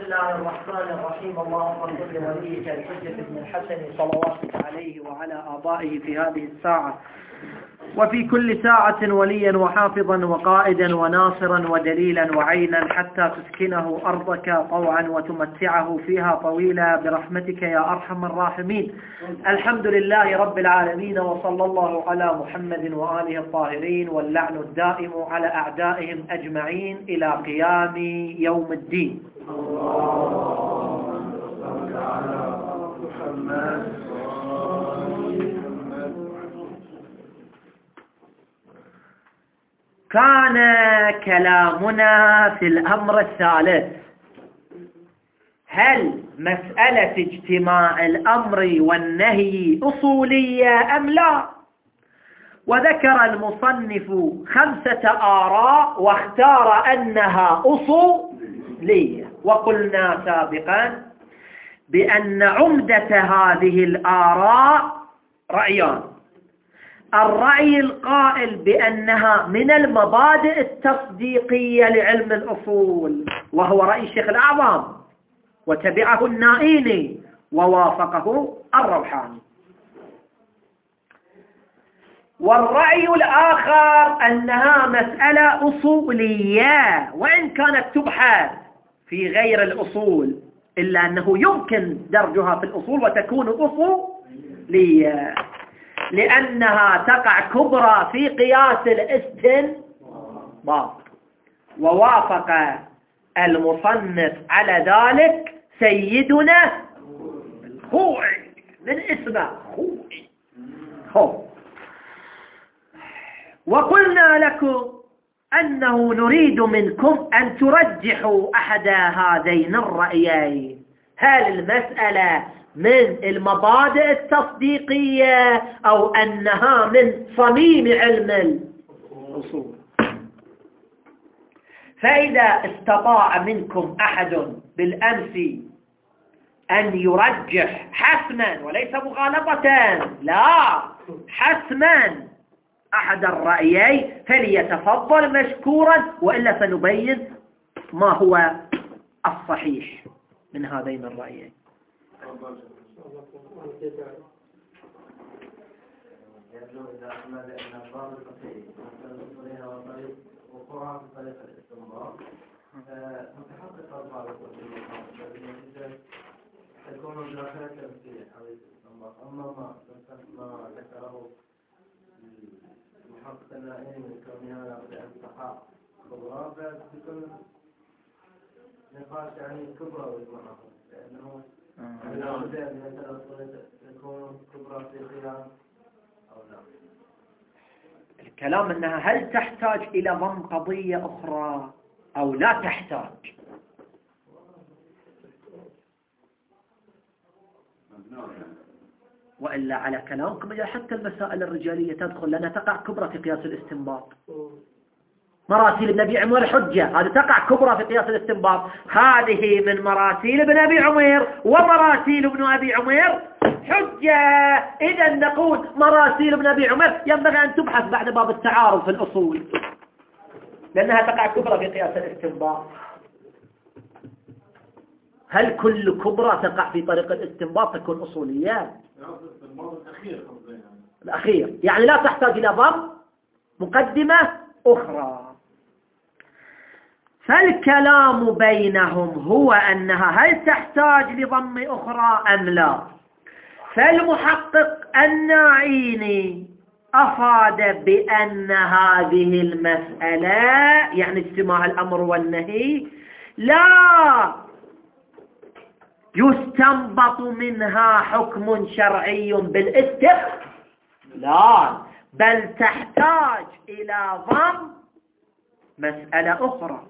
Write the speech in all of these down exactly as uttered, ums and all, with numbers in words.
الله الرحمن الرحيم. اللهم صل وليك الحجة بن الحسن صلواتك عليه وعلى آبائه في هذه الساعة وفي كل ساعة وليا وحافظا وقائدا وناصرا ودليلا وعينا حتى تسكنه أرضك طوعا وتمتعه فيها طويلا برحمتك يا أرحم الراحمين. الحمد لله رب العالمين، وصلى الله على محمد وآله الطاهرين، واللعن الدائم على أعدائهم أجمعين إلى قيام يوم الدين. اللهم صل على محمد. كان كلامنا في الأمر الثالث: هل مسألة اجتماع الأمر والنهي أصولية أم لا؟ وذكر المصنف خمسة آراء واختار أنها أصولية. وقلنا سابقا بأن عمدة هذه الآراء رأيان: الرأي القائل بأنها من المبادئ التصديقية لعلم الأصول، وهو رأي الشيخ الأعظم، وتبعه النائيني ووافقه الروحاني. والرأي الآخر أنها مسألة أصولية، وإن كانت تبحث في غير الأصول، إلا أنه يمكن درجها في الأصول وتكون أصولية، لأنها تقع كبرى في قياس الاستنباط. ووافق المصنف على ذلك سيدنا الخوئي من اسمه خوئي. وقلنا لكم أنه نريد منكم أن ترجحوا أحد هذين الرأيين: هل المسألة من المبادئ التصديقية أو أنها من صميم علم الأصول. فإذا استطاع منكم أحد بالأمس أن يرجح حسما وليس مغالطة، لا حسما، أحد الرأيين فليتفضل مشكورا، وإلا سنبين ما هو الصحيح من هذين الرأيين. يبدو إذا أحمد أن الضابط القطعي مثل وطريق وقرآن في طريق الاستنباط متحقق الضابط القطعي تكون الداخلة تمثيل حديث الاستنباط. أما ما ما ذكره المحقق النائي من كونها لابد أن تقع كبرى، فتكون نقاش يعني كبرى ويجمعها، لأنه لابد أن تكون كبرى في خلال أو لا. الكلام أنها هل تحتاج إلى ضم قضية أخرى أو لا تحتاج، وإلا على كلامكم حتى المسائل الرجالية تدخل، لأنها تقع كبرى في قياس الاستنباط. مراسيل ابن أبي عمير حجة، هذه تقع كبرى في قياس الاستنباط. هذه من مراسيل ابن أبي عمير، ومراسيل ابن أبي عمير حجة. إذا نقول مراسيل ابن أبي عمير ينبغي أن تبحث بعد باب التعارض في الأصول، لأنها تقع كبرى في قياس الاستنباط. هل كل كبرى تقع في طريق الاستنباط تكون أصولية؟ الأخير يعني لا تحتاج إلى ضم مقدمة أخرى. فالكلام بينهم هو أنها هل تحتاج لضم أخرى أم لا. فالمحقق النائيني أفاد بأن هذه المسألة يعني اجتماع الأمر والنهي لا يستنبط منها حكم شرعي بالاستقلال، بل تحتاج إلى ضم مسألة أخرى،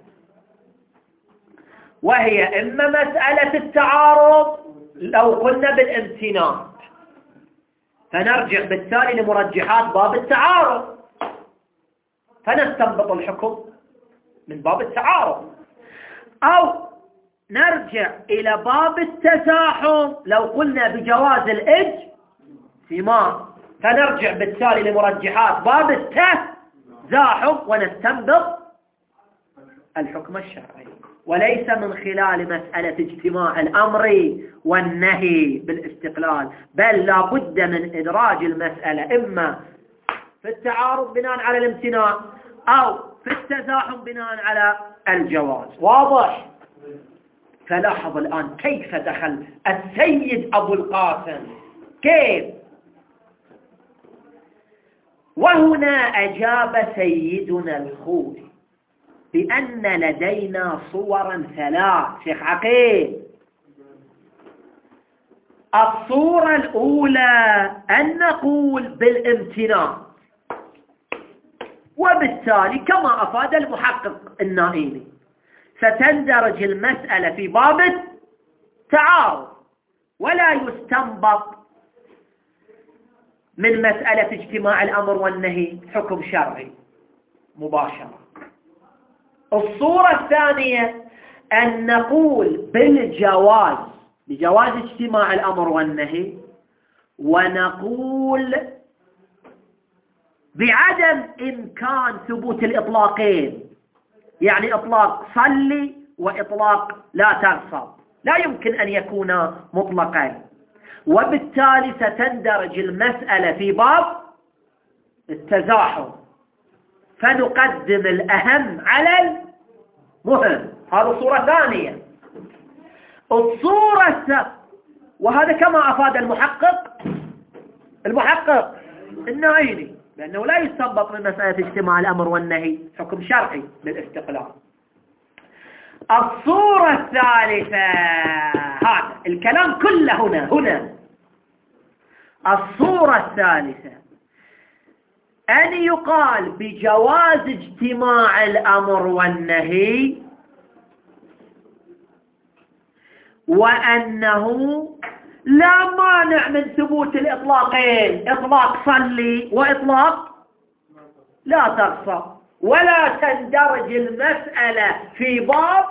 وهي إما مسألة التعارض لو قلنا بالامتناع، فنرجع بالتالي لمرجحات باب التعارض فنستنبط الحكم من باب التعارض، أو نرجع إلى باب التزاحم لو قلنا بجواز الاجتماع، فنرجع بالتالي لمرجحات باب التزاحم ونستنبط الحكم الشرعي. وليس من خلال مسألة اجتماع الأمر والنهي بالاستقلال، بل لا بد من إدراج المسألة إما في التعارض بناء على الامتناع أو في التزاحم بناء على الجواز. واضح؟ فلاحظ الآن كيف دخل السيد أبو القاسم، كيف؟ وهنا أجاب سيدنا الخولي بأن لدينا صورا ثلاث. شيخ عقيل، الصورة الأولى أن نقول بالامتناع، وبالتالي كما أفاد المحقق النائمي ستندرج المسألة في باب التعارض، ولا يستنبط من مسألة اجتماع الأمر والنهي حكم شرعي مباشرة. الصورة الثانية أن نقول بالجواز، بجواز اجتماع الأمر والنهي، ونقول بعدم إمكان ثبوت الإطلاقين، يعني إطلاق صلي وإطلاق لا تغصب لا يمكن أن يكونا مطلقين، وبالتالي ستندرج المسألة في باب التزاحم، فنقدم الأهم على المهم. هذه صورة ثانية. الصورة الثانية، وهذا كما أفاد المحقق المحقق النائمي، لأنه لا يستنبط من مسألة اجتماع الأمر والنهي حكم شرعي للاستقلال. الصورة الثالثة، هذا الكلام كله هنا هنا الصورة الثالثة أن يقال بجواز اجتماع الأمر والنهي، وأنه لا مانع من ثبوت الإطلاقين، إطلاق صلي وإطلاق لا تغصب، ولا تندرج المسألة في باب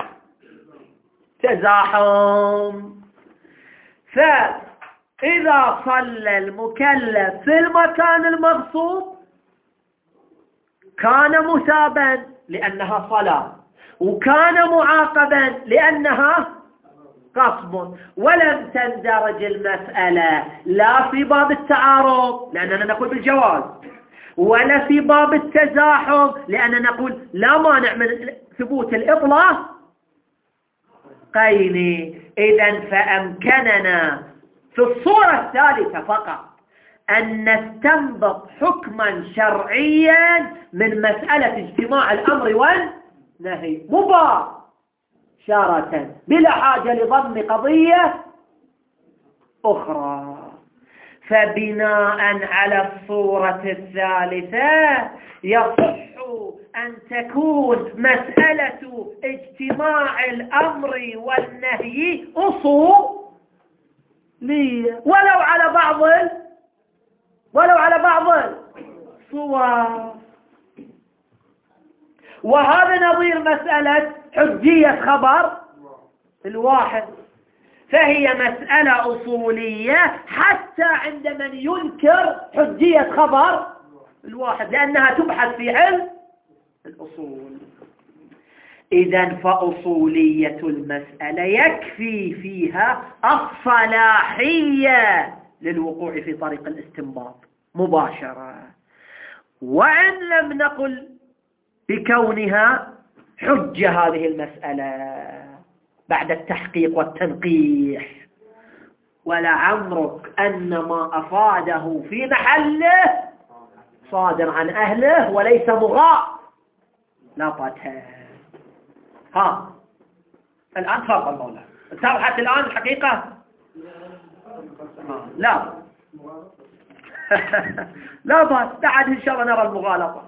تزاحم. فإذا صلى المكلف في المكان المغصوب كان مثابا لأنها صلاة، وكان معاقبا لأنها غصب، ولم تندرج المسألة لا في باب التعارض لأننا نقول بالجواز، ولا في باب التزاحم لأننا نقول لا مانع من ثبوت الإطلاق قيني. إذن فأمكننا في الصورة الثالثة فقط أن نستنبط حكما شرعيا من مسألة اجتماع الأمر والنهي مباشرة بلا حاجة لضم قضية أخرى. فبناء على الصورة الثالثة يصح أن تكون مسألة اجتماع الأمر والنهي أصولية ولو على بعض ولو على بعض الصور. وهذا نظير مسألة حجية خبر الواحد، فهي مسألة أصولية حتى عند من ينكر حجية خبر الواحد، لأنها تبحث في علم الأصول. إذن فأصولية المسألة يكفي فيها الصلاحية للوقوع في طريق الاستنباط مباشرة، وإن لم نقل بكونها حجة هذه المسألة بعد التحقيق والتنقيح. ولعمرك أن ما أفاده في محله صادر عن أهله وليس مغاء لا طاتها. ها الآن فرق المولى اتضحت الآن الحقيقة؟ لا لا بس بعد إن شاء الله نرى المغالطة.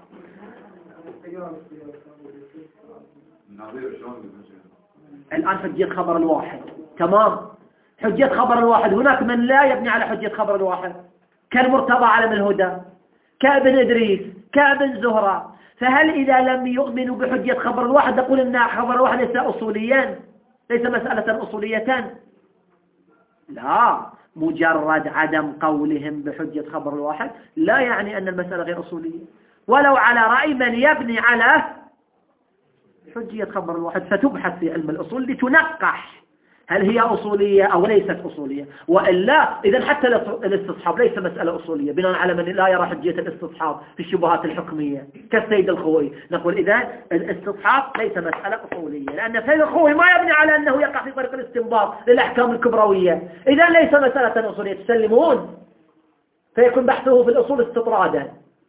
الآن حجية خبر الواحد تمام. حجية خبر الواحد هناك من لا يبني على حجية خبر الواحد، كالمرتضى علم الهدى، كابن إدريس، كابن زهرة. فهل إذا لم يؤمنوا بحجية خبر الواحد نقول إن خبر الواحد ليس أصوليا، ليس مسألة أصولية؟ لا، مجرد عدم قولهم بحجية خبر الواحد لا يعني أن المسألة غير أصولية، ولو على رأي من يبني على حجية خبر الواحد فتبحث في علم الأصول لتنقح هل هي أصولية أو ليست أصولية، وإلا إذا حتى الاستصحاب ليس مسألة أصولية بناء على من لا يرى حجية الاستصحاب في الشبهات الحكمية كالسيد الخوي. نقول إذا الاستصحاب ليس مسألة أصولية، لأن السيد الخوي ما يبني على أنه يقع في طريق الاستنباط للأحكام الكبروية، إذا ليس مسألة أصولية. تسلمون؟ فيكون بحثه في الأصول استطرادا.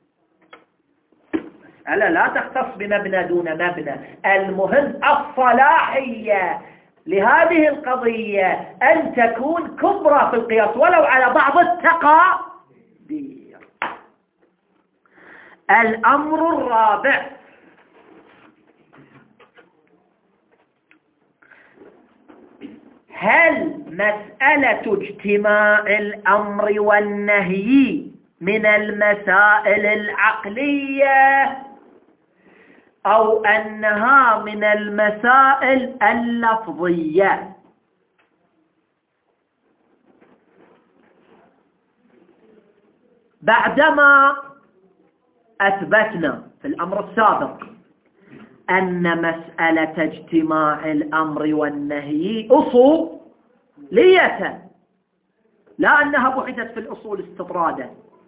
ألا لا تختص بمبنى دون مبنى، المهم الصلاحية لهذه القضية أن تكون كبرى في القياس ولو على بعض التقادير. الأمر الرابع هل مسألة اجتماع الأمر والنهي من المسائل العقلية أو أنها من المسائل اللفظية؟ بعدما أثبتنا في الأمر السابق أن مسألة اجتماع الأمر والنهي أصولية لا أنها بحثت في الأصول استطرادا،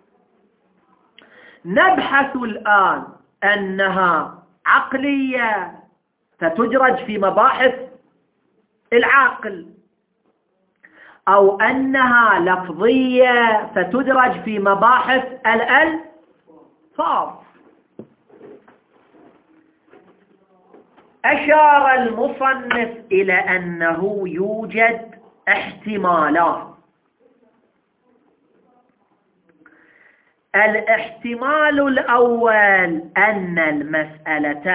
نبحث الآن أنها عقلية فتدرج في مباحث العقل أو أنها لفظية فتدرج في مباحث الألفاظ. أشار المصنف إلى أنه يوجد احتمالات. الاحتمال الأول أن المسألة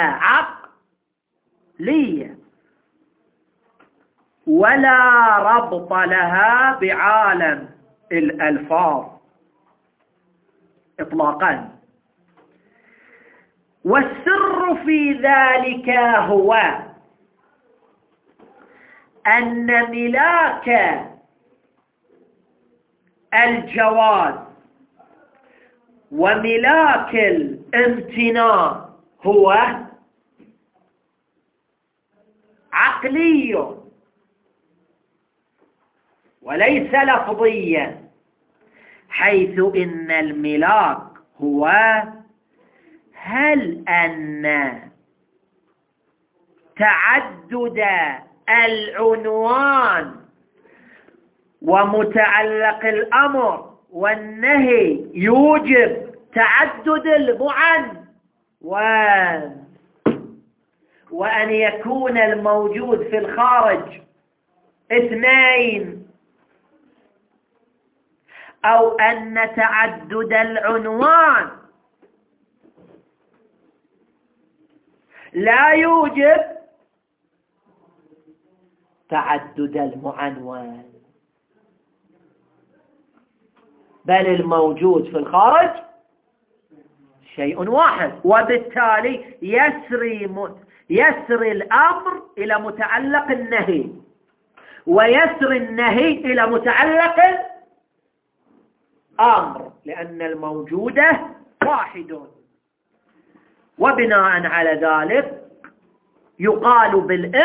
عقلية ولا ربط لها بعالم الألفاظ إطلاقا، والسر في ذلك هو أن ملاك الجواز وملاك الامتناع هو عقلي وليس لفظيا، حيث إن الملاك هو هل أن تعدد العنوان ومتعلق الأمر والنهي يوجب تعدد المعنون، وأن يكون الموجود في الخارج اثنين، أو أن تعدد العنوان لا يوجب تعدد المعنون، بل الموجود في الخارج شيء واحد، وبالتالي يسري يسري الأمر إلى متعلق النهي ويسري النهي إلى متعلق الأمر، لأن الموجود واحد. وبناء على ذلك يقال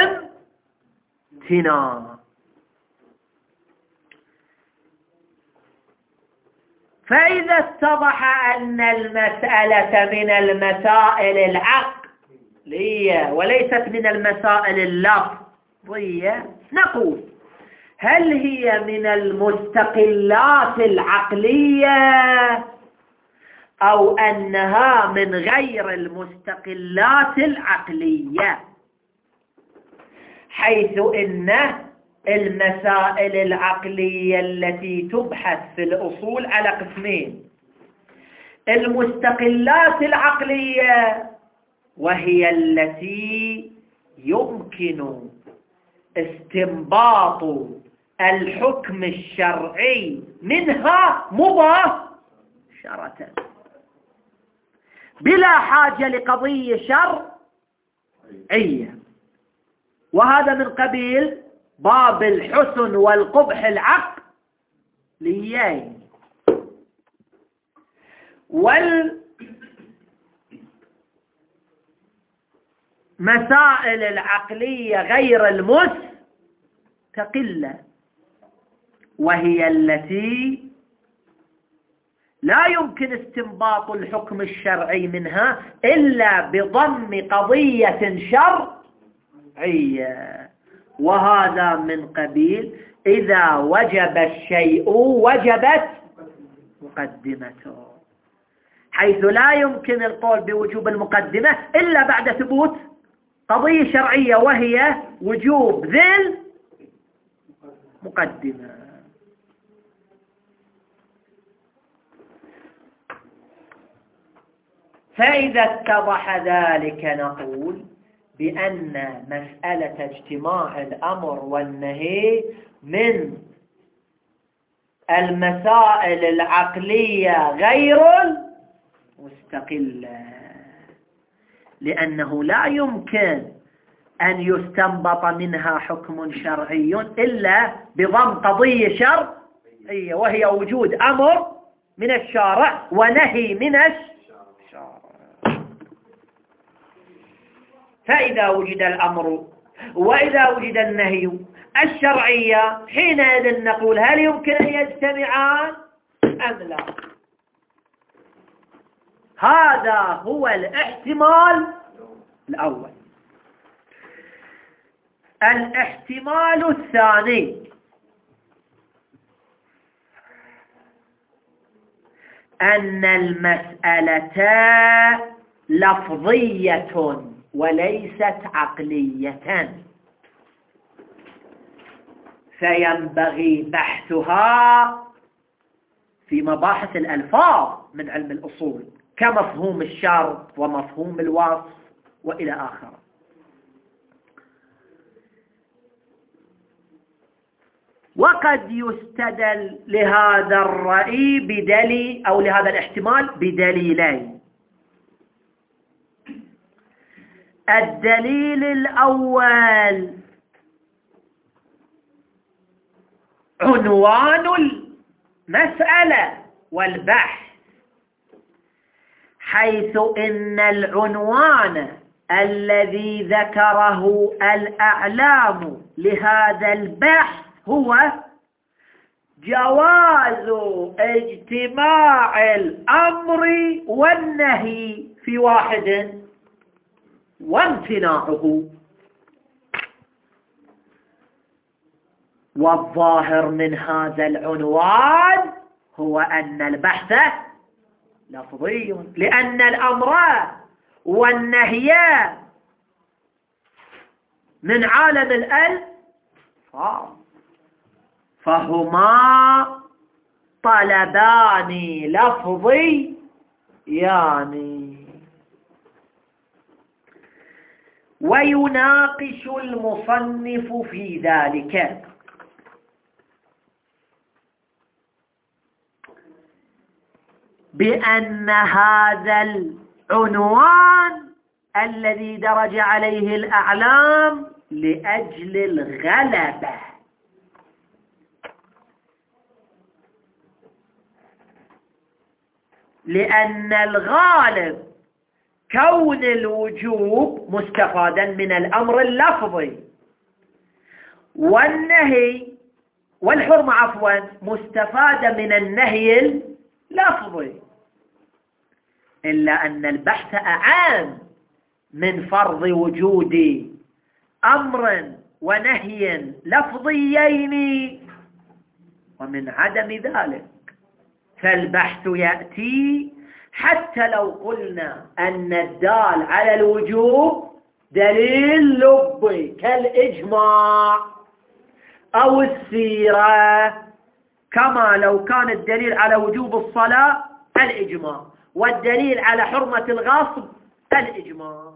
بالامتناع. فإذا اتضح أن المسألة من المسائل العقلية وليست من المسائل اللفظية، نقول هل هي من المستقلات العقلية أو أنها من غير المستقلات العقلية، حيث إن المسائل العقلية التي تبحث في الأصول على قسمين: المستقلات العقلية وهي التي يمكن استنباط الحكم الشرعي منها مباشرة بلا حاجة لقضية شرعية، وهذا من قبيل باب الحسن والقبح العقليين. مسائل العقلية غير المستقلة، وهي التي لا يمكن استنباط الحكم الشرعي منها إلا بضم قضية شرعية، وهذا من قبيل إذا وجب الشيء وجبت مقدمته، حيث لا يمكن القول بوجوب المقدمة إلا بعد ثبوت قضية شرعية، وهي وجوب ذي المقدمة. فإذا اتضح ذلك نقول بأن مسألة اجتماع الأمر والنهي من المسائل العقلية غير مستقلة، لأنه لا يمكن أن يستنبط منها حكم شرعي إلا بضم قضية شرعية، وهي وجود أمر من الشارع ونهي من الشارع. فإذا وجد الأمر وإذا وجد النهي الشرعية، حينئذ نقول هل يمكن أن يجتمعان أم لا؟ هذا هو الاحتمال الأول. الاحتمال الثاني أن المسألة لفظية وليست عقلية، فينبغي بحثها في مباحث الألفاظ من علم الأصول كمفهوم الشرط ومفهوم الوصف وإلى آخره. وقد يستدل لهذا الرأي بدليل أو لهذا الاحتمال بدليلين. الدليل الأول عنوان المسألة والبحث، حيث إن العنوان الذي ذكره الأعلام لهذا البحث هو جواز اجتماع الأمر والنهي في واحد وامتناعه. والظاهر من هذا العنوان هو أن البحث لفظي، لأن الأمر والنهي من عالم الألفاظ، فهما طلبان لفظيان. ويناقش المصنف في ذلك بأن هذا العنوان الذي درج عليه الأعلام لأجل الغلبة، لأن الغالب كون الوجوب مستفادا من الأمر اللفظي، والنهي والحرمة عفوا مستفادة من النهي اللفظي، إلا أن البحث أعام من فرض وجود أمر ونهي لفظيين ومن عدم ذلك. فالبحث يأتي حتى لو قلنا أن الدال على الوجوب دليل لبي كالإجماع أو السيرة، كما لو كان الدليل على وجوب الصلاة الإجماع والدليل على حرمة الغصب الإجماع.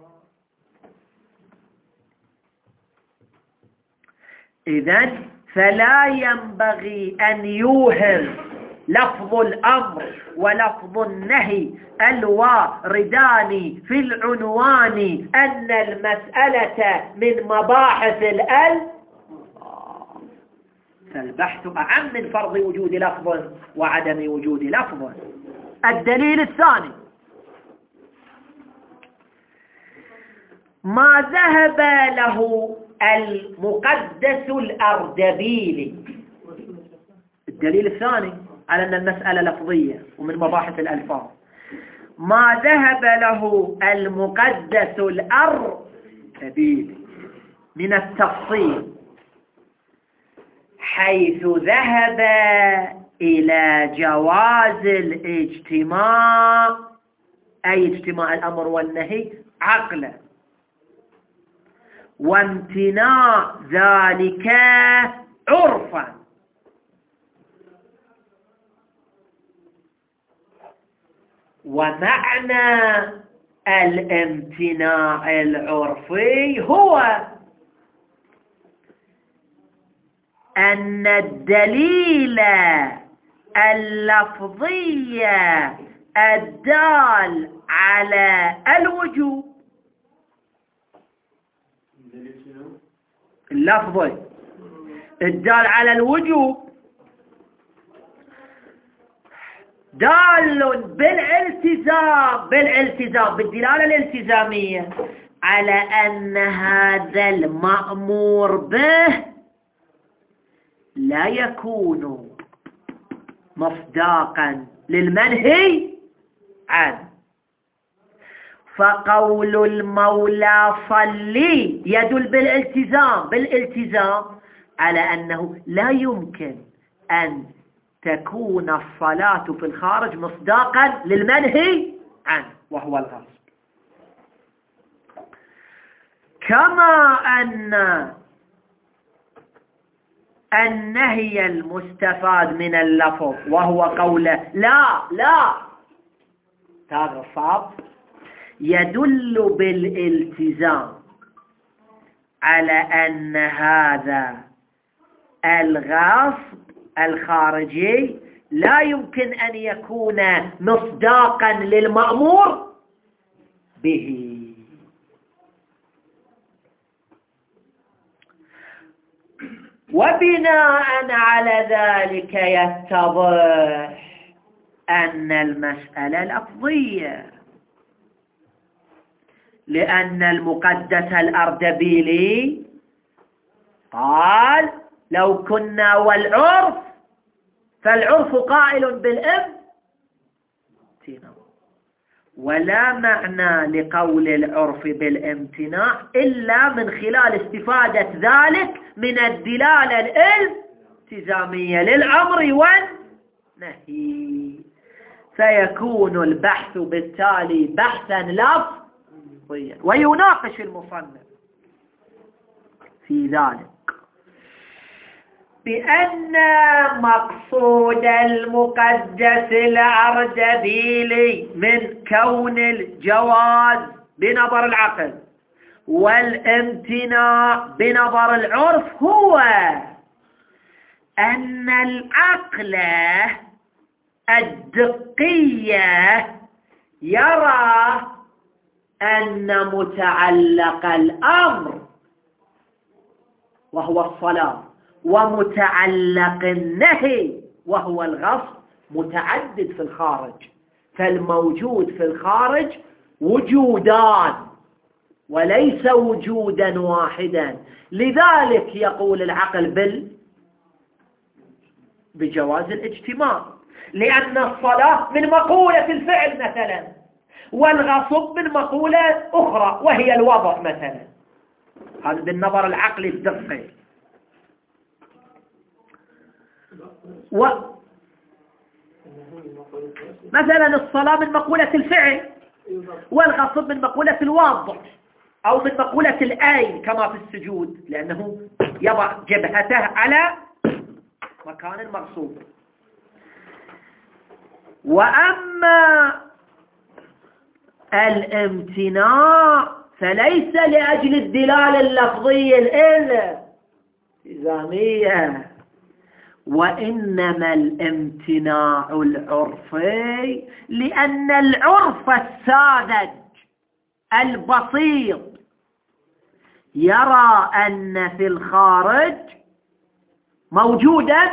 إذن فلا ينبغي أن يوهم لفظ الأمر ولفظ النهي الواردان في العنوان أن المسألة من مباحث الأل، فالبحث أعم من فرض وجود لفظ وعدم وجود لفظ. الدليل الثاني ما ذهب له المقدس الأردبيلي. الدليل الثاني على أن المسألة لفظية ومن مباحث الألفاظ. ما ذهب له المقدس الأردبيلي من التفصيل حيث ذهب إلى جواز الاجتماع، أي اجتماع الأمر والنهي عقلا، وامتناع ذلك عرفا. ومعنى الامتناع العرفي هو أن الدليل اللفظي الدال على الوجوب، اللفظي الدال على الوجوب دال بالالتزام بالالتزام بالدلالة الالتزامية على أن هذا المأمور به لا يكون مصداقا للمنهي عنه. فقول المولى صلي يدل بالالتزام بالالتزام على أنه لا يمكن أن تكون الصلاة في الخارج مصداقا للمنهي عنه وهو الغصب. كما أن النهي المستفاد من اللفظ وهو قوله لا لا هذا الصعب يدل بالالتزام على أن هذا الغصب الخارجي لا يمكن أن يكون مصداقا للمأمور به. وبناء على ذلك يتضح أن المسألة لفظية، لأن المقدس الأردبيلي قال لو كنا والعرف فالعرف قائل بالامتناع، ولا معنى لقول العرف بالامتناع إلا من خلال استفادة ذلك من الدلالة الالتزامية للأمر والنهي، فيكون البحث بالتالي بحثا لفظيا. ويناقش المصنف في ذلك بأن مقصود المقدس الأردبيلي من كون الجواز بنظر العقل والامتناع بنظر العرف هو أن العقل الدقية يرى أن متعلق الأمر وهو الصلاة ومتعلق النهي وهو الغصب متعدد في الخارج، فالموجود في الخارج وجودان وليس وجودا واحدا. لذلك يقول العقل بال بجواز الاجتماع، لأن الصلاة من مقولة الفعل مثلا، والغصب من مقولة أخرى وهي الوضع مثلا. هذا بالنظر العقلي الدقيق. و مثلا الصلاة من مقولة الفعل، والغصب من مقولة الوضع أو من مقولة الآي كما في السجود، لأنه يضع جبهته على مكان مغصوب. وأما الامتناع فليس لأجل الدلالة اللفظية الالتزامية، وإنما الامتناع العرفي، لأن العرف الساذج البسيط يرى أن في الخارج موجودا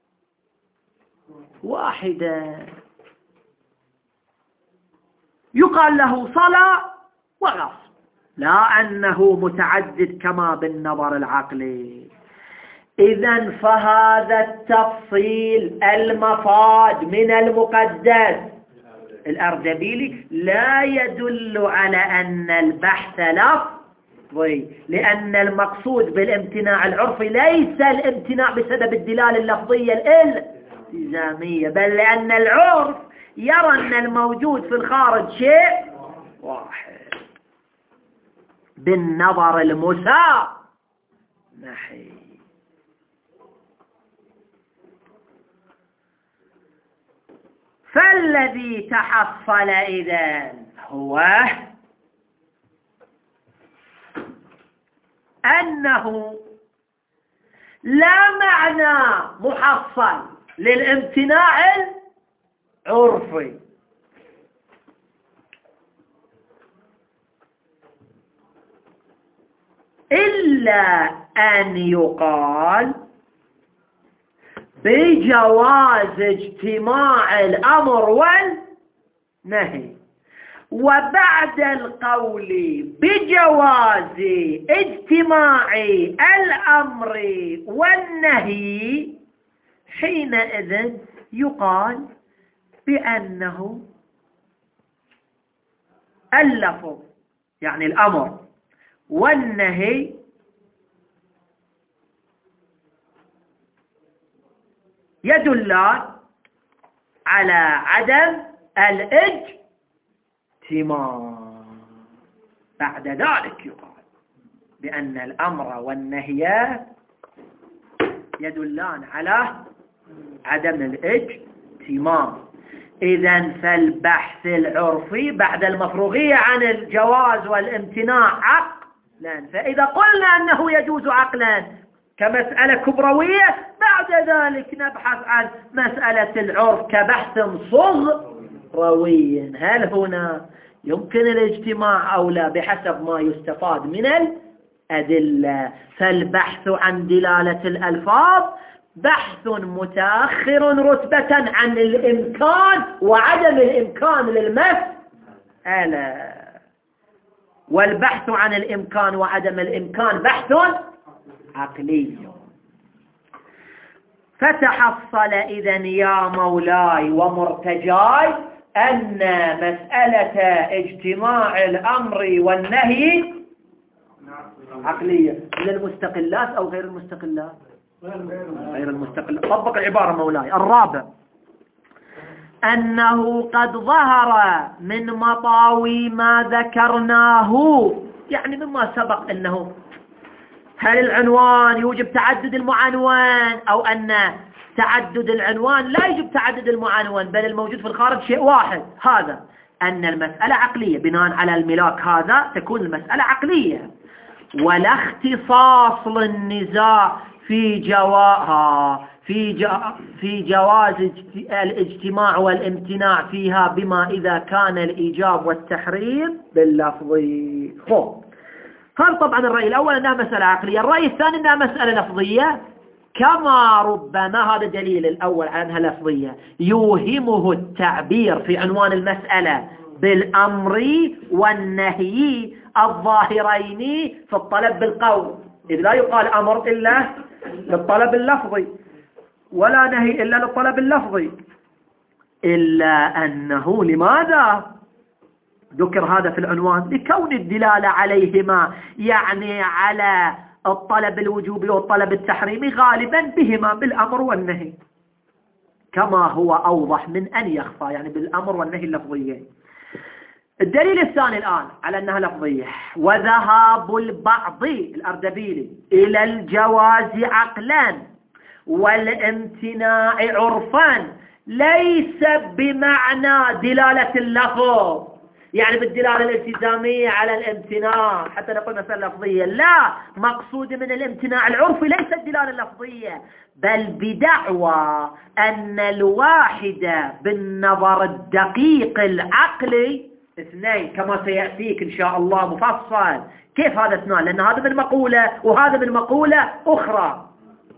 واحدا يقال له صلاة وغصب، لا أنه متعدد كما بالنظر العقلي. إذن فهذا التفصيل المفاد من المقدس الأردبيلي لا يدل على أن البحث لفظي، لأن المقصود بالامتناع العرفي ليس الامتناع بسبب الدلالة اللفظية الالتزامية، بل لأن العرف يرى أن الموجود في الخارج شيء واحد بالنظر المسامحي. فالذي تحصل إذن هو أنه لا معنى محصل للامتناع العرفي إلا أن يقال بجواز اجتماع الأمر والنهي. وبعد القول بجواز اجتماع الأمر والنهي حينئذ يقال بأنه اللفظ يعني الأمر والنهي يدلان على عدم الاجتماع. بعد ذلك يقال بأن الأمر والنهي يدلان على عدم الاجتماع. إذن فالبحث العرفي بعد المفروغية عن الجواز والامتناع عقلا، فإذا قلنا أنه يجوز عقلا كمسألة كبروية بعد ذلك نبحث عن مسألة العرف كبحث صغروي، هل هنا يمكن الاجتماع أو لا بحسب ما يستفاد من الأدلة. فالبحث عن دلالة الألفاظ بحث متأخر رتبة عن الإمكان وعدم الإمكان للمسألة، والبحث عن الإمكان وعدم الإمكان بحث عقلي. فتحصل إذن يا مولاي ومرتجاي أن مسألة اجتماع الأمر والنهي عقلية للمستقلات أو غير المستقلات؟ غير المستقلات. طبق العبارة مولاي. الرابع أنه قد ظهر من مطاوي ما ذكرناه، يعني مما سبق أنه هل العنوان يوجب تعدد المعنون أو أن تعدد العنوان لا يجب تعدد المعنون بل الموجود في الخارج شيء واحد. هذا أن المسألة عقلية بناء على الملاك هذا تكون المسألة عقلية، ولا اختصاص للنزاع في جواها في جا في جواز الاجتماع والامتناع فيها بما إذا كان الإيجاب والتحريم باللفظي. خب هذا طبعا الرأي الأول أنها مسألة عقلية. الرأي الثاني أنها مسألة لفظية، كما ربما هذا دليل الأول على أنها لفظية يوهمه التعبير في عنوان المسألة بالأمر والنهي الظاهرين في الطلب بالقول، إذ لا يقال أمر إلا للطلب اللفظي ولا نهي إلا للطلب اللفظي، إلا أنه لماذا ذكر هذا في العنوان؟ لكون الدلالة عليهما يعني على الطلب الوجوبي والطلب التحريمي غالبا بهما بالأمر والنهي، كما هو أوضح من أن يخفى، يعني بالأمر والنهي اللفظيين. الدليل الثاني الآن على أنها لفظية: وذهاب البعض الأردبيلي إلى الجواز عقلا والامتناع عرفا ليس بمعنى دلالة اللفظ، يعني بالدلالة الالتزامية على الامتناع حتى نقول مسألة لفظية، لا، مقصود من الامتناع العرفي ليس الدلالة اللفظية، بل بدعوى أن الواحد بالنظر الدقيق العقلي اثنين، كما سيأتيك إن شاء الله مفصل كيف هذا اثنان، لأن هذا من مقولة وهذا من مقولة أخرى.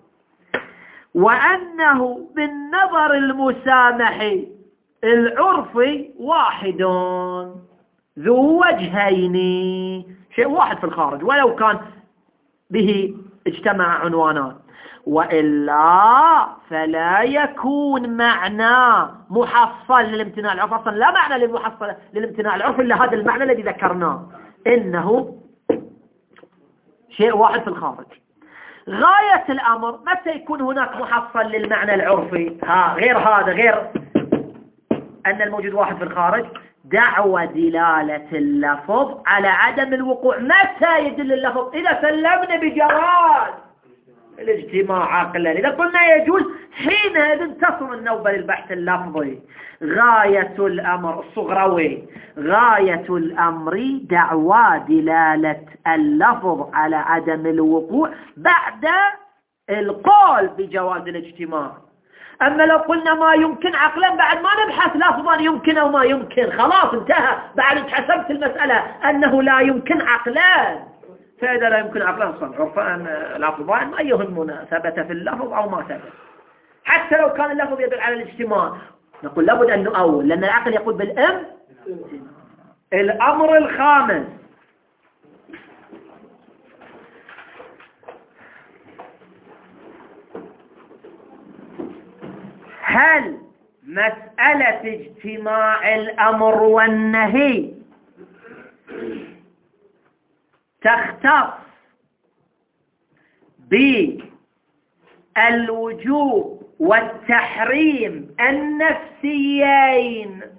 وأنه بالنظر المسامحي العرفي واحد ذو وجهين، شيء واحد في الخارج ولو كان به اجتمع عنوانان، وإلا فلا يكون معنى محصل للامتناع العرفي. أصلا لا معنى للمحصل للامتناع العرفي إلا هذا المعنى الذي ذكرناه، إنه شيء واحد في الخارج. غاية الأمر متى يكون هناك محصل للمعنى العرفي؟ ها غير هذا، غير أن الموجود واحد في الخارج، دعوى دلالة اللفظ على عدم الوقوع. متى يدل اللفظ؟ إذا سلمنا بجواز الاجتماع عقلا، إذا قلنا يجوز حينئذ تصل النوبة للبحث اللفظي. غاية الأمر الصغروي، غاية الأمر دعوى دلالة اللفظ على عدم الوقوع بعد القول بجواز الاجتماع. أما لو قلنا ما يمكن عقلا بعد ما نبحث لفظا يمكن أو ما يمكن، خلاص انتهى، بعد حسبت المسألة أنه لا يمكن عقلا. فإذا لا يمكن عقلا صنع عرفان لفظان ما يهمنا ثبت في اللفظ أو ما ثبت، حتى لو كان اللفظ يدل على الاجتماع نقول لابد أن نؤول، لأن العقل يقول بالأم. الأمر الخامس، هل مسألة اجتماع الأمر والنهي تختص بالوجوب والتحريم النفسيين،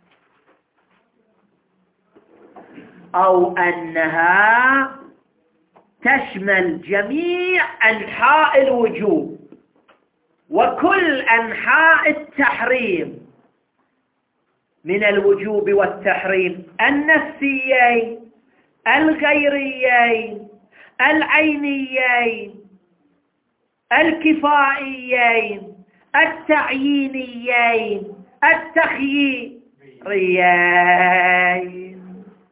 أو أنها تشمل جميع أنحاء الوجوب وكل أنحاء التحريم من الوجوب والتحريم النفسيين الغيريين العينيين الكفائيين التعيينيين التخييريين.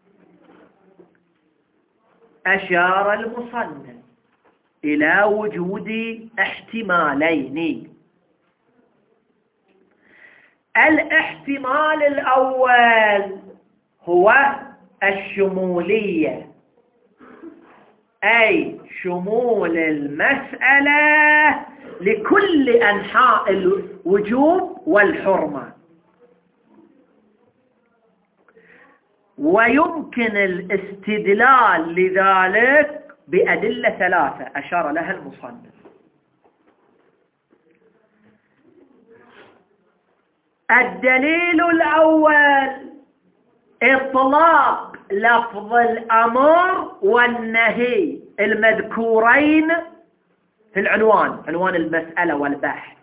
أشار المصنف إلى وجود احتمالين. الاحتمال الأول هو الشمولية، أي شمول المسألة لكل أنحاء الوجوب والحرمة، ويمكن الاستدلال لذلك بأدلة ثلاثة أشار لها المصنف. الدليل الأول إطلاق لفظ الأمر والنهي المذكورين في العنوان، عنوان المسألة والبحث،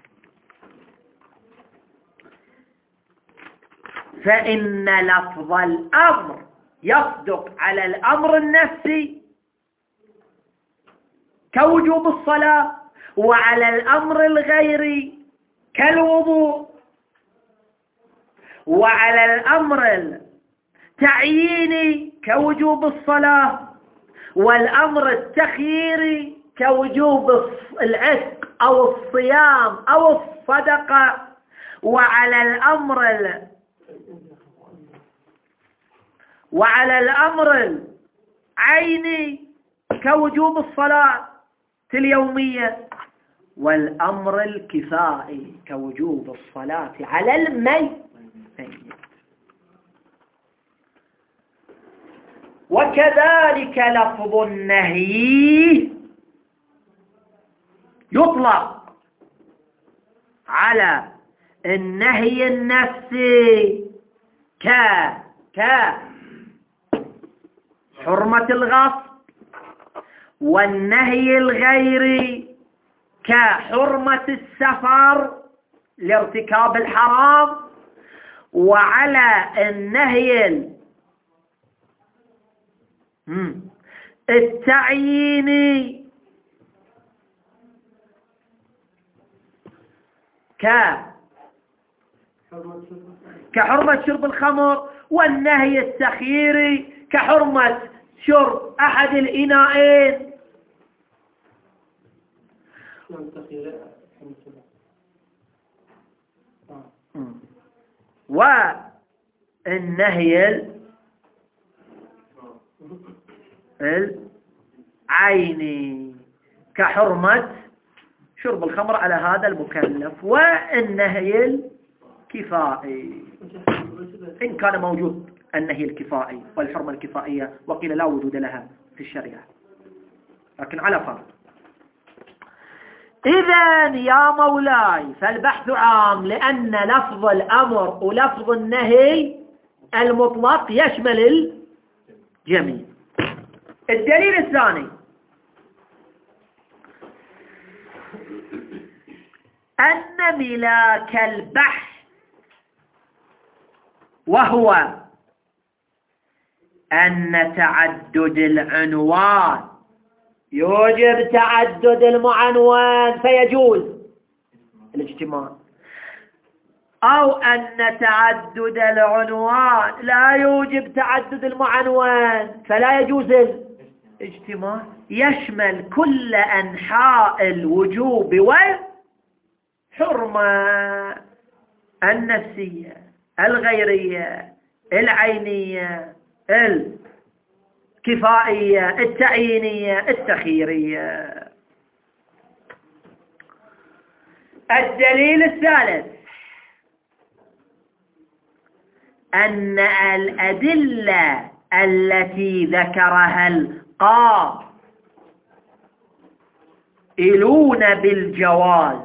فإن لفظ الأمر يصدق على الأمر النفسي كوجوب الصلاة، وعلى الأمر الغيري كالوضوء، وعلى الأمر التعييني كوجوب الصلاة، والأمر التخييري كوجوب العتق أو الصيام أو الصدقة، وعلى الأمر وعلى الأمر العيني كوجوب الصلاة اليومية، والأمر الكفائي كوجوب الصلاة على الميت. وكذلك لفظ النهي يطلق على النهي النفسي ك ك حرمة الغصب، والنهي الغيري كحرمة السفر لارتكاب الحرام، وعلى النهي التعييني ك كحرمة شرب الخمر، والنهي التخييري كحرمة شرب أحد الإناءين. والنهي العيني كحرمة شرب الخمر على هذا المكلف، والنهي الكفائي إن كان موجود النهي الكفائي والحرمة الكفائية، وقيل لا وجود لها في الشريعة، لكن على فرض. إذن يا مولاي فالبحث عام، لأن لفظ الأمر ولفظ النهي المطلق يشمل الجميع. الدليل الثاني أن ملاك البحث وهو أن تعدد العنوان يوجب تعدد المعنون فيجوز الاجتماع، أو أن تعدد العنوان لا يوجب تعدد المعنون فلا يجوز الاجتماع، يشمل كل أنحاء الوجوب والحرمة النفسية الغيرية العينية الكفائية التعيينية التخييرية. الدليل الثالث أن الأدلة التي ذكرها القائلون بالجواز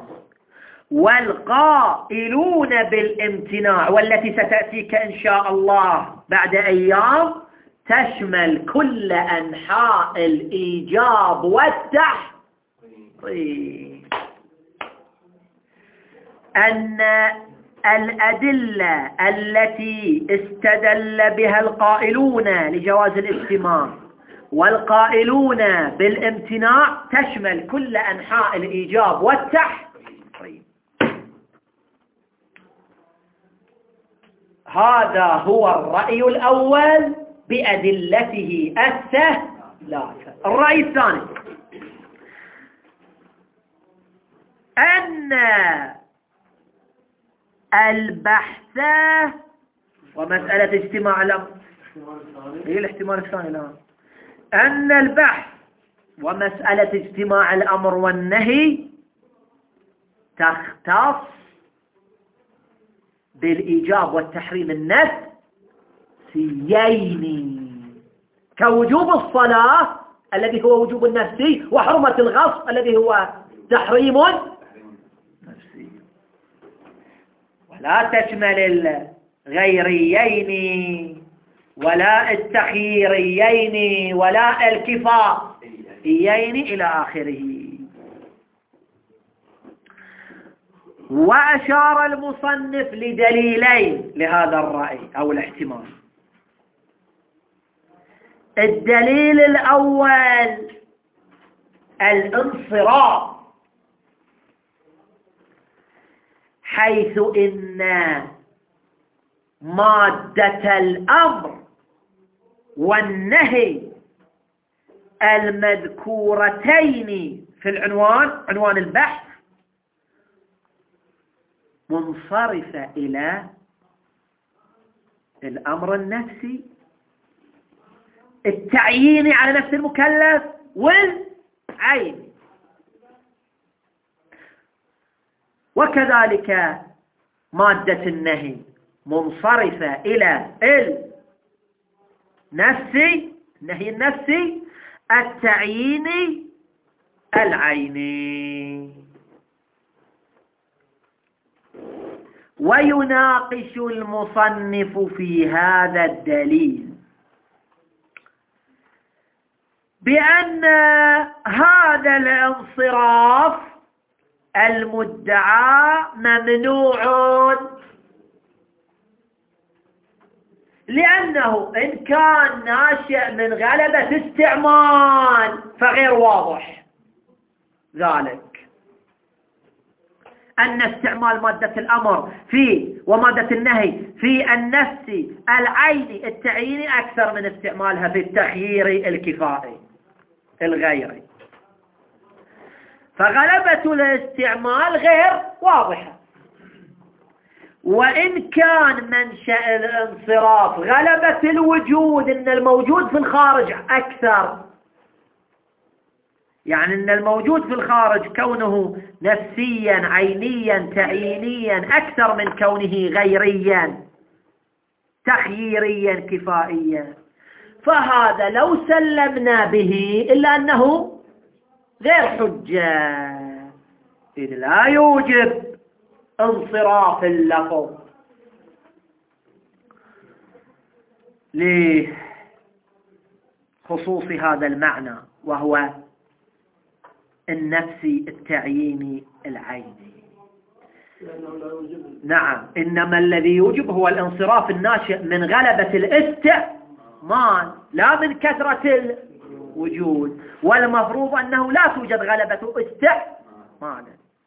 والقائلون بالامتناع والتي ستأتيك إن شاء الله بعد أيام تشمل كل أنحاء الإيجاب والتحريم. أن الأدلة التي استدل بها القائلون لجواز الاجتماع والقائلون بالامتناع تشمل كل أنحاء الإيجاب والتحريم. هذا هو الرأي الأول بأدلته الثلاثة. الرأي الثاني أن البحث ومسألة اجتماع الأمر هي الاحتمال الثاني الآن، أن البحث ومسألة اجتماع الأمر والنهي تختص بالإيجاب والتحريم النفسيين، كوجوب الصلاة الذي هو وجوب النفسي، وحرمة الغصب الذي هو تحريم نفسي، ولا تشمل الغيريين ولا التخييريين ولا الكفائيين إلى آخره. وأشار المصنف لدليلين لهذا الرأي أو الاحتمال. الدليل الأول الانصراف، حيث إن مادة الأمر والنهي المذكورتين في العنوان عنوان البحث منصرفة إلى الأمر النفسي التعييني على نفس المكلف والعين، وكذلك مادة النهي منصرفة إلى النفسي النهي النفسي التعييني العيني. ويناقش المصنف في هذا الدليل بأن هذا الانصراف المدعى ممنوع، لأنه إن كان ناشئ من غلبة استعمال فغير واضح ذلك أن استعمال مادة الأمر في ومادة النهي في النفس العيني التعييني أكثر من استعمالها في التخيير الكفائي الغيري، فغلبة الاستعمال غير واضحة. وإن كان منشأ الانصراف غلبة الوجود، إن الموجود في الخارج أكثر يعني أن الموجود في الخارج كونه نفسيا عينيا تعيينيا أكثر من كونه غيريا تخييريا كفائيا. فهذا لو سلمنا به إلا أنه غير حجة، إذ لا يوجب انصراف اللفظ لخصوص هذا المعنى وهو النفسي التعييني العيني. نعم، إنما الذي يوجب هو الانصراف الناشئ من غلبة الاستعمال لا من كثرة الوجود، والمفروض أنه لا توجد غلبة استعمال.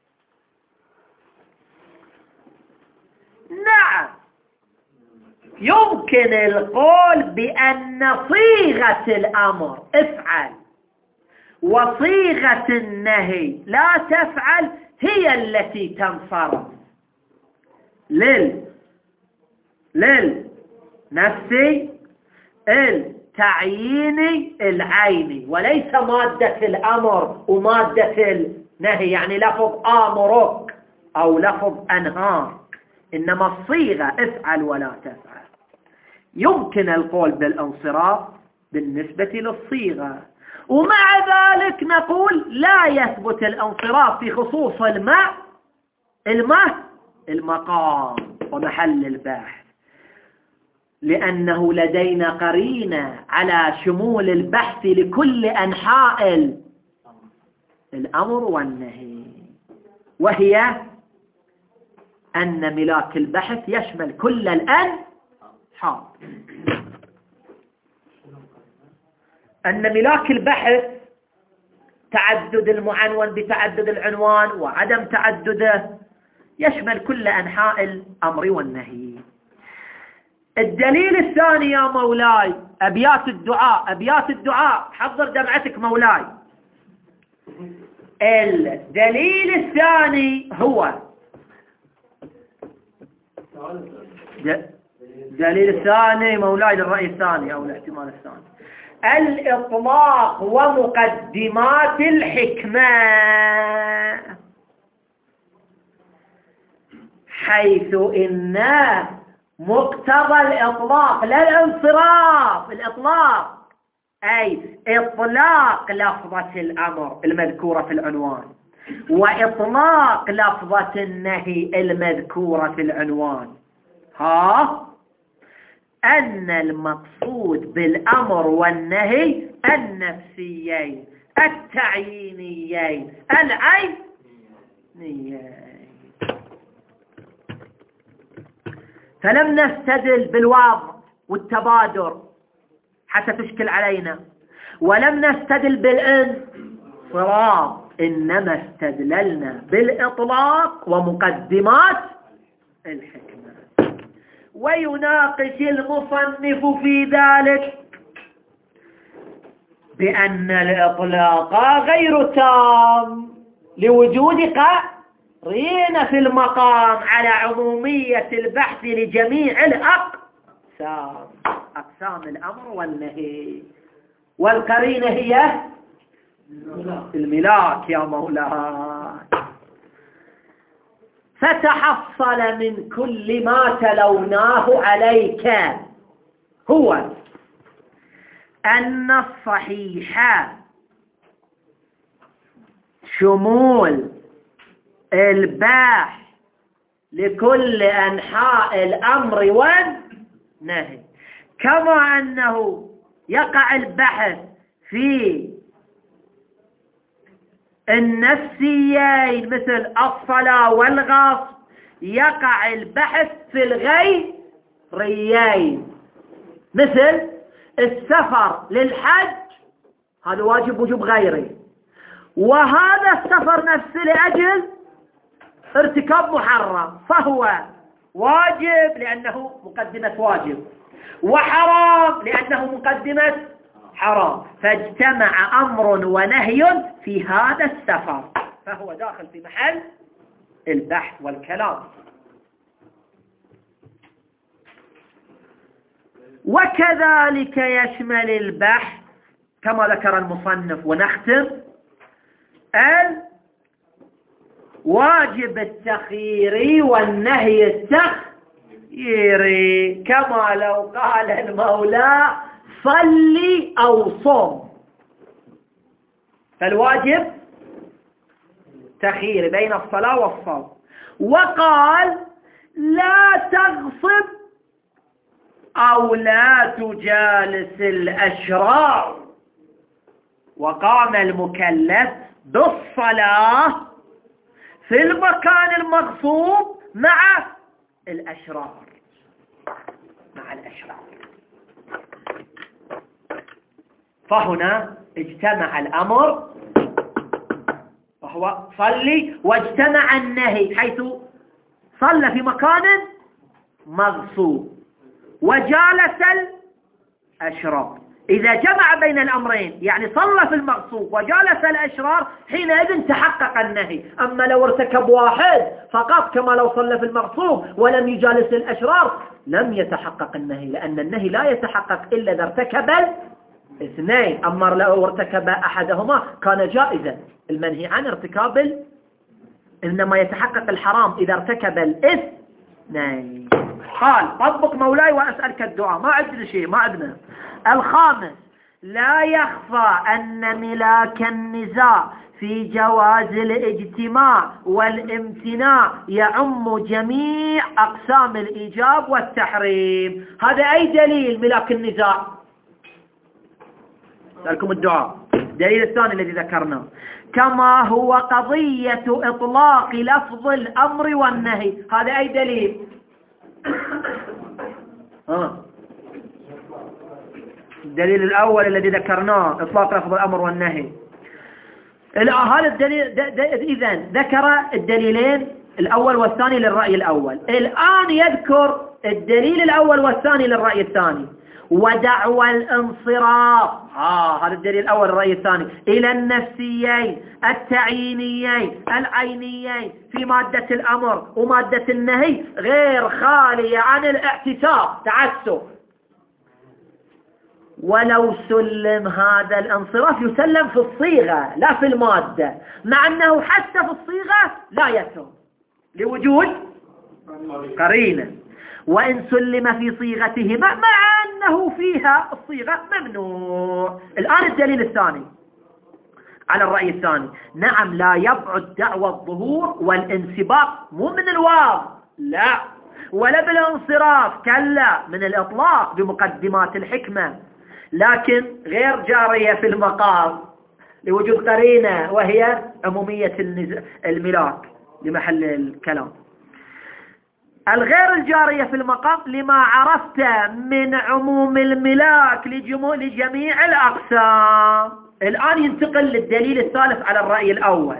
نعم، يمكن القول بأن صيغة الأمر افعل وصيغة النهي لا تفعل هي التي تنصرف لل للنفسي التعييني العيني، وليس مادة الأمر ومادة النهي، يعني لفظ آمرك أو لفظ أنهارك، إنما الصيغة افعل ولا تفعل. يمكن القول بالانصراف بالنسبة للصيغة، ومع ذلك نقول لا يثبت الانصراف في خصوص الماء الماء المقام ومحل البحث، لأنه لدينا قرينة على شمول البحث لكل أنحاء الأمر والنهي، وهي أن ملاك البحث يشمل كل الأنحاء. أن ملاك البحث تعدد المعنون بتعدد العنوان وعدم تعدده يشمل كل أنحاء الأمر والنهي. الدليل الثاني يا مولاي أبيات الدعاء، أبيات الدعاء حضر دمعتك مولاي. الدليل الثاني هو الدليل الثاني مولاي للرأي الثاني أو الاحتمال الثاني الإطلاق ومقدمات الحكمة، حيث إن مقتضى الإطلاق لا الانصراف، الإطلاق أي إطلاق لفظة الأمر المذكورة في العنوان وإطلاق لفظة النهي المذكورة في العنوان، ها أن المقصود بالأمر والنهي النفسيين التعيينيين العينيين. فلم نستدل بالوضع والتبادر حتى تشكل علينا، ولم نستدل بالانصراف، إنما استدللنا بالإطلاق ومقدمات الحكمة. ويناقش المصنف في ذلك بأن الإطلاق غير تام لوجود قرينة في المقام على عمومية البحث لجميع الأقسام، أقسام الأمر والنهي، والقرينة هي الملاك يا مولاي. فتحصل من كل ما تلوناه عليك هو أن الصحيح شمول الباحث لكل أنحاء الأمر والنهي، كما أنه يقع البحث في النفسيين مثل الصلاة والغصب، يقع البحث في الغيريين مثل السفر للحج، هذا واجب وجوب غيري، وهذا السفر نفسه لأجل ارتكاب محرم فهو واجب لأنه مقدمة واجب، وحرام لأنه مقدمة حرام، فاجتمع أمر ونهي في هذا السفر فهو داخل في محل البحث والكلام. وكذلك يشمل البحث كما ذكر المصنف، ونختم الواجب التخييري والنهي التخييري، كما لو قال المولى صلي أو صم، فالواجب تخييري بين الصلاة والصوم، وقال لا تغصب أو لا تجالس الأشرار، وقام المكلف بالصلاة في المكان المغصوب مع الأشرار مع الأشرار فهنا اجتمع الأمر وهو صلي، واجتمع النهي حيث صلى في مكان مغصوب وجالس الأشرار. إذا جمع بين الأمرين يعني صلى في المغصوب وجالس الأشرار حينئذ تحقق النهي. أما لو ارتكب واحد فقط كما لو صلى في المغصوب ولم يجالس الأشرار لم يتحقق النهي، لأن النهي لا يتحقق إلا إذا ارتكب الاثنين. أما لو ارتكب أحدهما كان جائزا. المنهي عن ارتكاب ال... إنما يتحقق الحرام إذا ارتكب الاثنين. قال طبق مولاي وأسألك الدعاء. ما عندنا شيء، ما عندنا. الخامس لا يخفى أن ملاك النزاع في جواز الاجتماع والامتناع يعم جميع أقسام الإيجاب والتحريم. هذا أي دليل ملاك النزاع؟ سألكم الدعاء. الدليل الثاني الذي ذكرناه كما هو قضية إطلاق لفظ الأمر والنهي. هذا أي دليل؟ ها الدليل الأول الذي ذكرناه إطلاق لفظ الأمر والنهي. هذا الدليل إذن ذكر الدليلين الأول والثاني للرأي الأول. الآن يذكر الدليل الأول والثاني للرأي الثاني. ودعوى الانصراف آه هذا الدليل الأول الرأي الثاني إلى النفسيين التعيينيين العينيين في مادة الأمر ومادة النهي غير خالية عن الاعتساب تعسف. ولو سلم هذا الانصراف يسلم في الصيغة لا في المادة، مع أنه حتى في الصيغة لا يتم لوجود قرينة، وإن سلم في صيغتهما مع أنه فيها الصيغة ممنوع. الآن الدليل الثاني على الرأي الثاني. نعم لا يبعد دعوى الظهور والانسباق مو من الواو لا، ولا بالانصراف كلا من الإطلاق بمقدمات الحكمة، لكن غير جارية في المقام لوجود قرينة وهي عمومية الملاك لمحل الكلام. الغير الجارية في المقام لما عرفت من عموم الملاك لجميع الأقسام. الآن ينتقل للدليل الثالث على الرأي الأول.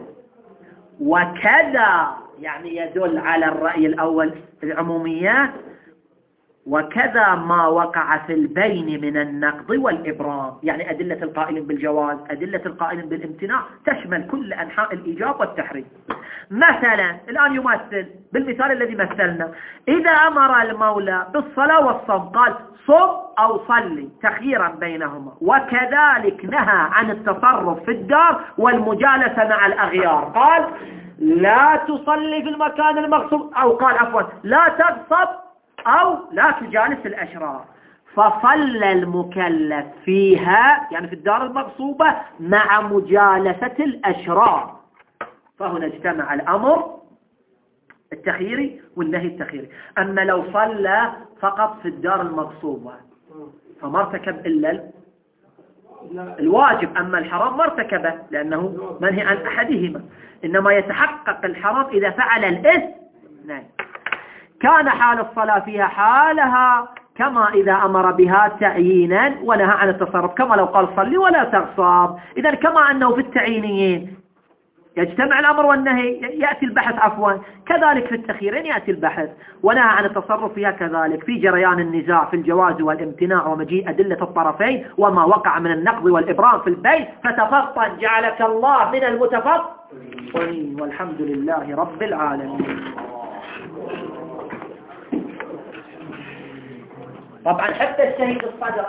وكذا يعني يدل على الرأي الأول العمومية. وكذا ما وقع في البين من النقض والإبرام، يعني أدلة القائلين بالجواز أدلة القائلين بالامتناع تشمل كل أنحاء الإيجاب والتحريم. مثلا الآن يمثل بالمثال الذي مثلنا. إذا أمر المولى بالصلاة والصوم قال صم أو صلي تخييرا بينهما، وكذلك نهى عن التصرف في الدار والمجالسة مع الأغيار قال لا تصلي في المكان المغصوب، أو قال عفوا لا تغصب أو لا تجالس الأشرار. فصلى المكلف فيها يعني في الدار المغصوبة مع مجالسة الأشرار، فهنا اجتمع الأمر التخييري والنهي التخييري. أما لو صلى فقط في الدار المغصوبة فما ارتكب إلا الواجب، أما الحرام ما ارتكبه لأنه منهي عن أحدهما، إنما يتحقق الحرام إذا فعل الإثم. نعم. كان حال الصلاة فيها حالها كما إذا أمر بها تعيينا ونهى عن التصرف، كما لو قال صلي ولا تغصب. إذا كما أنه في التعيينيين يجتمع الأمر والنهي يأتي البحث عفوا، كذلك في التخييرين يأتي البحث ونهى عن التصرف فيها كذلك في جريان النزاع في الجواز والامتناع ومجيء أدلة الطرفين وما وقع من النقض والإبرام في البيت. فتفطن جعلك الله من المتفطنين، والحمد لله رب العالمين. طبعا حتى الشهيد الصدر